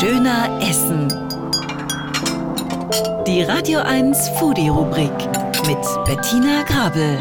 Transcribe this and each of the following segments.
Schöner Essen. Die Radio 1 Foodie-Rubrik mit Bettina Grabel.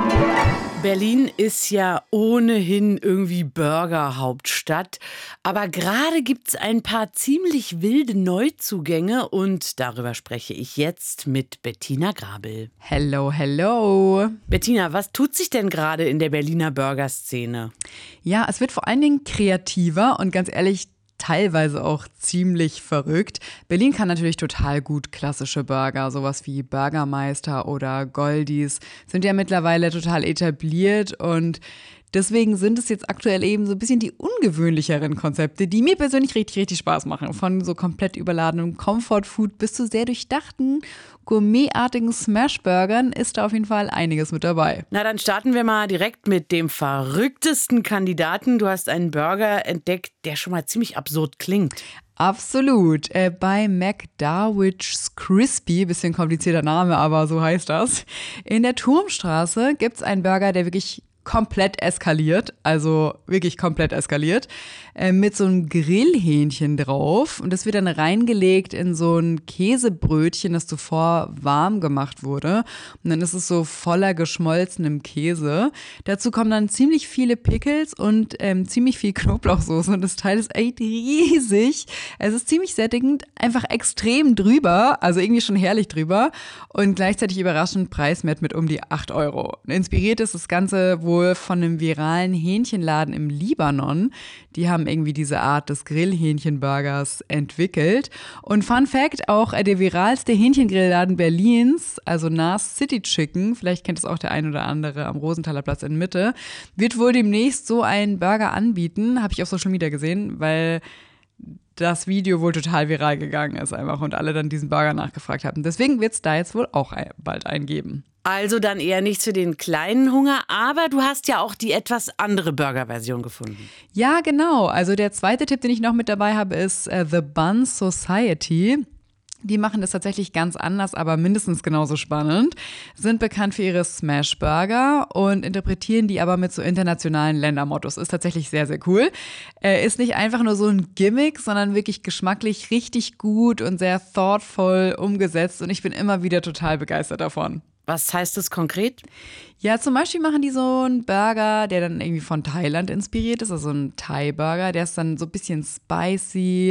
Berlin ist ja ohnehin irgendwie Burger-Hauptstadt, aber gerade gibt's ein paar ziemlich wilde Neuzugänge und darüber spreche ich jetzt mit Bettina Grabel. Hello, hello. Bettina, was tut sich denn gerade in der Berliner Burgerszene? Ja, es wird vor allen Dingen kreativer und ganz ehrlich, teilweise auch ziemlich verrückt. Berlin kann natürlich total gut klassische Burger, sowas wie Burgermeister oder Goldies, sind ja mittlerweile total etabliert und deswegen sind es jetzt aktuell eben so ein bisschen die ungewöhnlicheren Konzepte, die mir persönlich richtig, richtig Spaß machen. Von so komplett überladenem Comfort-Food bis zu sehr durchdachten, gourmetartigen Smash-Burgern ist da auf jeden Fall einiges mit dabei. Na, dann starten wir mal direkt mit dem verrücktesten Kandidaten. Du hast einen Burger entdeckt, der schon mal ziemlich absurd klingt. Absolut. Bei McDarwich Crispy, bisschen komplizierter Name, aber so heißt das. In der Turmstraße gibt's einen Burger, der wirklich komplett eskaliert, also wirklich komplett eskaliert, mit so einem Grillhähnchen drauf und das wird dann reingelegt in so ein Käsebrötchen, das zuvor warm gemacht wurde und dann ist es so voller geschmolzenem Käse. Dazu kommen dann ziemlich viele Pickles und ziemlich viel Knoblauchsoße und das Teil ist echt riesig. Es ist ziemlich sättigend, einfach extrem drüber, also irgendwie schon herrlich drüber und gleichzeitig überraschend preiswert mit um die 8 Euro. Inspiriert ist das Ganze wohl von einem viralen Hähnchenladen im Libanon. Die haben irgendwie diese Art des Grillhähnchenburgers entwickelt. Und Fun Fact, auch der viralste Hähnchengrillladen Berlins, also Nas City Chicken, vielleicht kennt es auch der ein oder andere am Rosenthaler Platz in Mitte, wird wohl demnächst so einen Burger anbieten. Habe ich auf Social Media gesehen, weil das Video wohl total viral gegangen ist einfach und alle dann diesen Burger nachgefragt haben. Deswegen wird es da jetzt wohl auch bald einen geben. Also dann eher nicht für den kleinen Hunger, aber du hast ja auch die etwas andere Burger-Version gefunden. Ja, genau. Also der zweite Tipp, den ich noch mit dabei habe, ist The Bun Society. Die machen das tatsächlich ganz anders, aber mindestens genauso spannend. Sind bekannt für ihre Smash-Burger und interpretieren die aber mit so internationalen Ländermottos. Ist tatsächlich sehr, sehr cool. Ist nicht einfach nur so ein Gimmick, sondern wirklich geschmacklich richtig gut und sehr thoughtful umgesetzt. Und ich bin immer wieder total begeistert davon. Was heißt das konkret? Ja, zum Beispiel machen die so einen Burger, der dann irgendwie von Thailand inspiriert ist, also ein Thai-Burger. Der ist dann so ein bisschen spicy,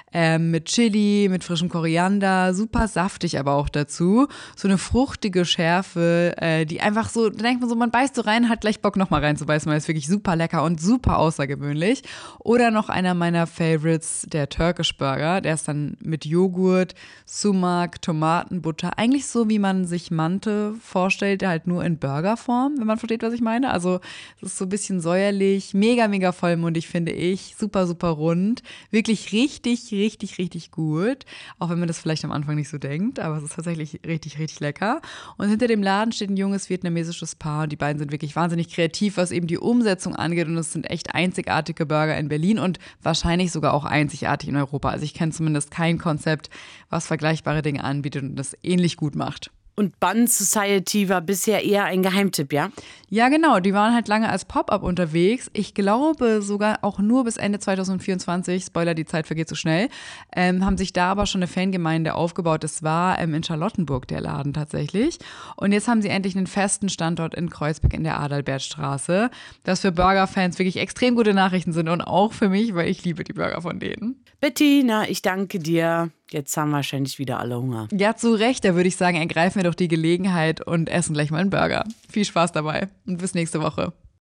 mit Chili, mit frischem Koriander, super saftig aber auch dazu. So eine fruchtige Schärfe, die einfach so, da denkt man so, man beißt so rein, hat gleich Bock nochmal reinzubeißen, weil es wirklich super lecker und super außergewöhnlich. Oder noch einer meiner Favorites, der Turkish Burger. Der ist dann mit Joghurt, Sumak, Tomatenbutter. Eigentlich so, wie man sich Mante vorstellt, halt nur in Burgerform, wenn man versteht, was ich meine. Also es ist so ein bisschen säuerlich, mega, mega vollmundig, finde ich. Super, super rund. Wirklich richtig, richtig, richtig gut. Auch wenn man das vielleicht am Anfang nicht so denkt, aber es ist tatsächlich richtig, richtig lecker. Und hinter dem Laden steht ein junges vietnamesisches Paar. Und die beiden sind wirklich wahnsinnig kreativ, was eben die Umsetzung angeht. Und es sind echt einzigartige Burger in Berlin und wahrscheinlich sogar auch einzigartig in Europa. Also ich kenne zumindest kein Konzept, was vergleichbare Dinge anbietet und das ähnlich gut macht. Und Bun Society war bisher eher ein Geheimtipp, ja? Ja, genau. Die waren halt lange als Pop-up unterwegs. Ich glaube sogar auch nur bis Ende 2024. Spoiler, die Zeit vergeht so schnell. Haben sich da aber schon eine Fangemeinde aufgebaut. Das war in Charlottenburg der Laden tatsächlich. Und jetzt haben sie endlich einen festen Standort in Kreuzberg in der Adalbertstraße. Das für Burger-Fans wirklich extrem gute Nachrichten sind und auch für mich, weil ich liebe die Burger von denen. Bettina, ich danke dir. Jetzt haben wahrscheinlich wieder alle Hunger. Ja, zu Recht. Da würde ich sagen, ergreifen wir doch die Gelegenheit und essen gleich mal einen Burger. Viel Spaß dabei und bis nächste Woche.